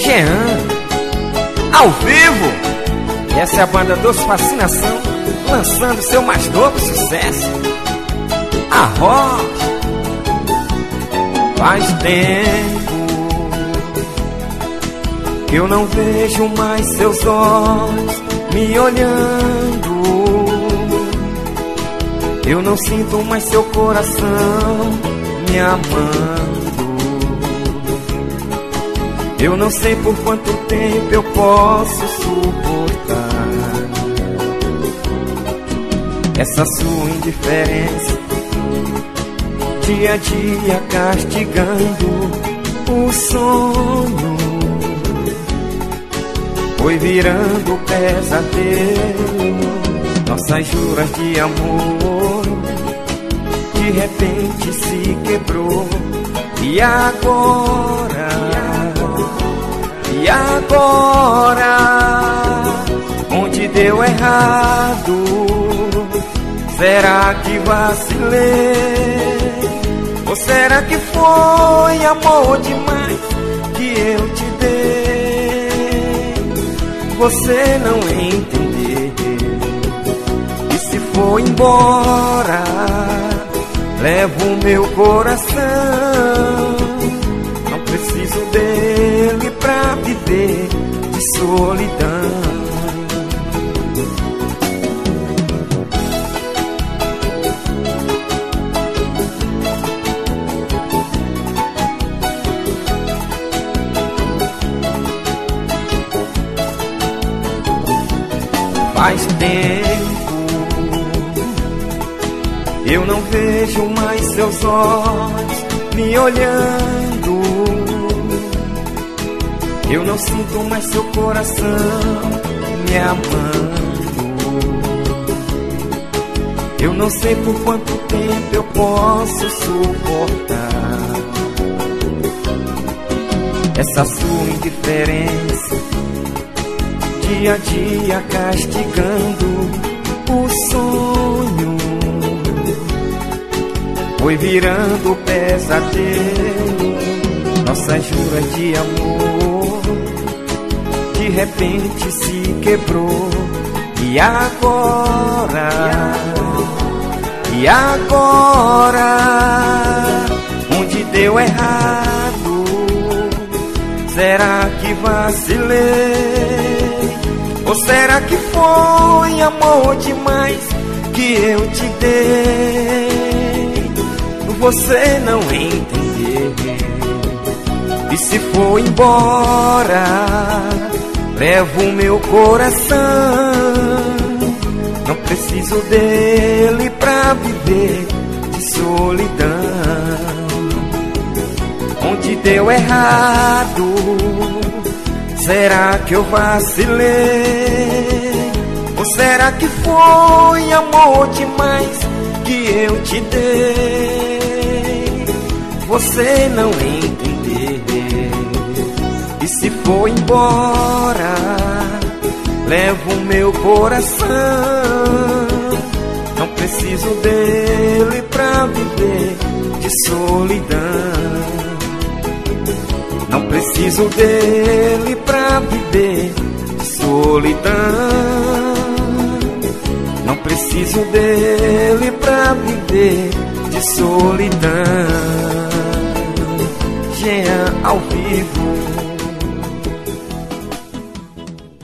Jean, ao vivo. E essa é a banda Doce Fascinação, lançando seu mais novo sucesso, A Rocha. Faz tempo que eu não vejo mais seus olhos me olhando. Eu não sinto mais seu coração me amando. Eu não sei por quanto tempo eu posso suportar essa sua indiferença, dia a dia castigando o sono. Foi virando pesadelo nossas juras de amor, de repente se quebrou. E agora, onde deu errado? Será que vacilei? Ou será que foi amor demais que eu te dei? Você não entendeu. E se for embora, levo o meu coração. Não preciso dele pra viver de solidão. Faz tempo eu não vejo mais seus olhos me olhando. Eu não sinto mais seu coração me amando. Eu não sei por quanto tempo eu posso suportar essa sua indiferença, dia a dia castigando o sonho. Foi virando pesadelo nossas juras de amor, de repente se quebrou. E agora, onde deu errado? Será que vacilei? Ou será que foi amor demais que eu te dei? Você não entendeu. E se for embora, levo o meu coração. Não preciso dele pra viver de solidão. Onde deu errado? Será que eu vacilei? Ou será que foi amor demais que eu te dei? Você não entendeu. E se for embora, levo o meu coração. Não preciso dele pra viver de solidão. Não preciso dele pra viver de solidão. Não preciso dele pra viver de solidão. Jean, ao vivo.